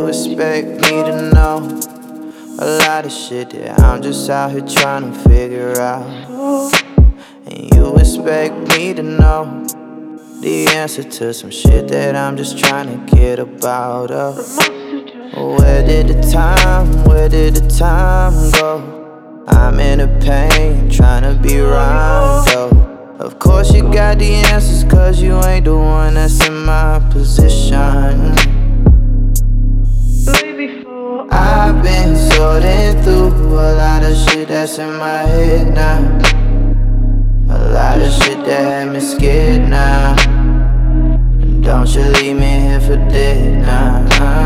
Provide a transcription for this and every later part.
you expect me to know a lot of shit that I'm just out here trying to figure out. And you expect me to know the answer to some shit that I'm just trying to get about. Where did the time go? I'm in a pain, trying to be right though. Of course you got the answers, cause you ain't the one that's in my position. I've been sorting through a lot of shit that's in my head now. A lot of shit that had me scared now. Don't you leave me here for dead now.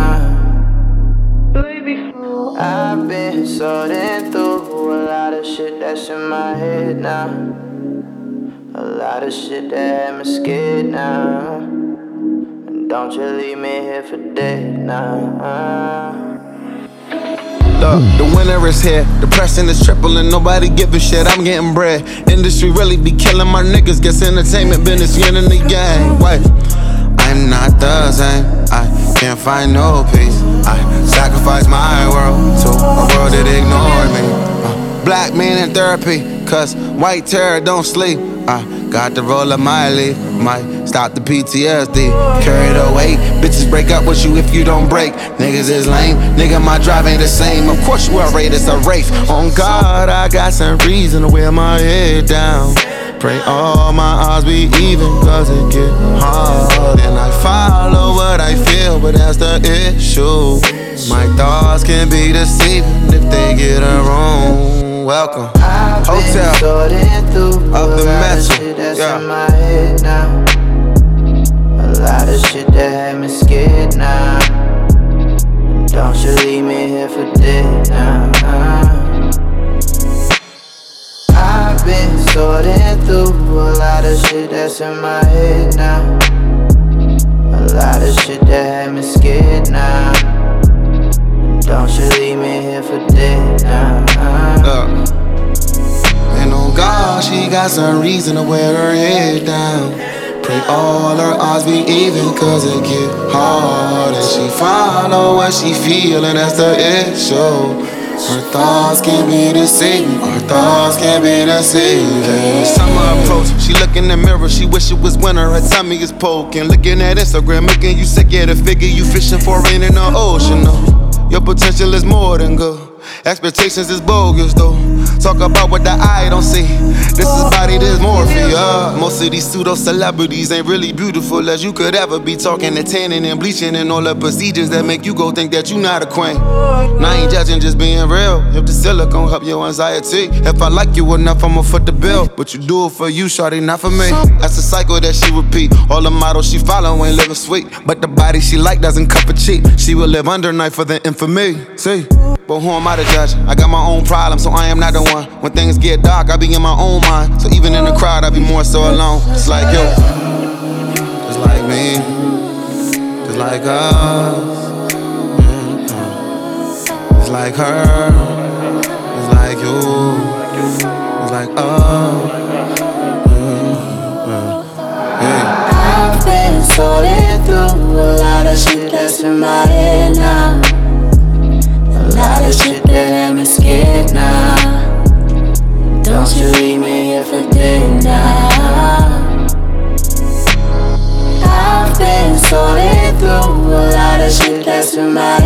I've been sorting through a lot of shit that's in my head now. A lot of shit that had me scared now. Don't you leave me here for dead now. Look, the winter is here, depression is tripling, nobody giving shit, I'm getting bread. Industry really be killing my niggas, guess entertainment business winning the game. Wait, I'm not the same, I can't find no peace. I sacrifice my world to a world that ignored me. Black man in therapy, cause white terror don't sleep. I got the roll of my leaf, might stop the PTSD. Carry the weight, bitches break up with you if you don't break. Niggas is lame, nigga my drive ain't the same. Of course you are it's a race. On God, I got some reason to wear my head down. Pray all my odds be even, cause it get hard. And I follow what I feel, but that's the issue. My thoughts can be deceiving if they get it wrong. Welcome, hotel, up the metal, yeah. In my head now. A lot of shit that had me scared now. Don't you leave me here for dead now. I've been sorting through a lot of shit that's in my head now. A lot of shit that had me scared now. Don't you leave me here for dead now. And on God, she got some reason to wear her head down. Pray all her odds be even, cause it get hard. And she follow what she feel, and that's the issue. Her thoughts can be deceiving, her thoughts can be deceiving. Summer approach, she look in the mirror, she wish it was winter, her tummy is poking. Looking at Instagram, making you sick, yeah, the figure you fishing for ain't in the ocean, no. Your potential is more than good. Expectations is bogus though. Talk about what the eye don't see. This is body dysmorphia. Most of these pseudo celebrities ain't really beautiful as you could ever be. Talking and tanning and bleaching and all the procedures that make you go think that you not a queen. Now I ain't judging, just being real. If the silicone help your anxiety, if I like you enough, I'ma foot the bill. But you do it for you, shawty, not for me. That's a cycle that she repeat. All the models she follow ain't living sweet, but the body she like doesn't cup of cheap. She will live under night for the infamy. See, but who am I to judge? I got my own problems, so I am not the one. When things get dark, I be in my own mind. So even in the crowd, I be more so alone. It's like you, just like me, just like us. It's like her, it's like you, it's like us. I've been sorting through a lot of shit that's in my head now. A lot of shit that had me scared now. Don't you leave me here for dead now. I've been sorting through a lot of shit that's in my head.